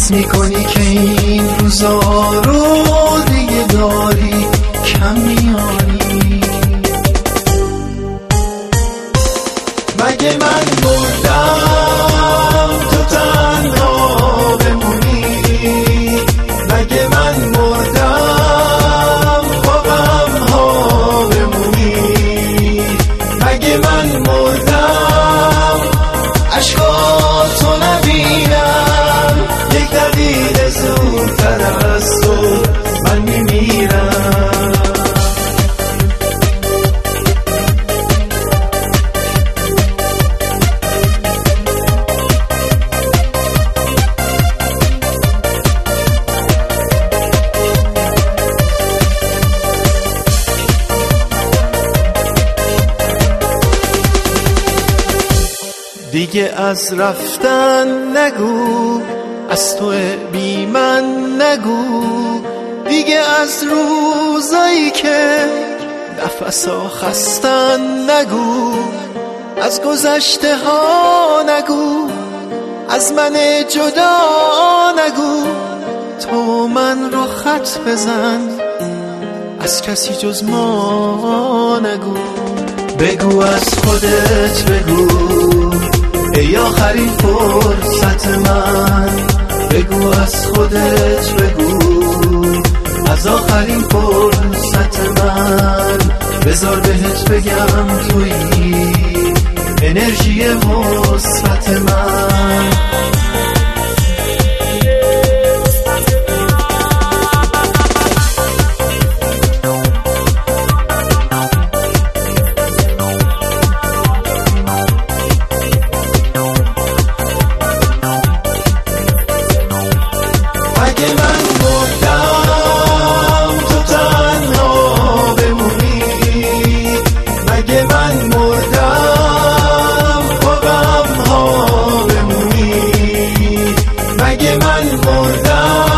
حس میکنی که این روزا رو دیگه داری کم میاری. مگه من مردم تو تنها بمونی؟ مگه من مردم با غم ها بمونی؟ مگه من مردم عشقاتو نبینم؟ یک دقیقه زودتر از تو من میمیرم. دیگه از رفتن نگو، از تو بی من نگو، دیگه از روزایی که نفسا خستن نگو، از گذشته ها نگو، از من جدا نگو. تو من رو خط بزن، از کسی جز ما نگو. بگو از خودت بگو ای آخرین فرصت من، بگو از خودت بگو از آخرین فرصت من. بذار بهت بگم تویی انرژی مثبت من. مگه من مردم تو تنها بمونی؟ مگه من مردم با غم ها بمونی؟ مگه من مردم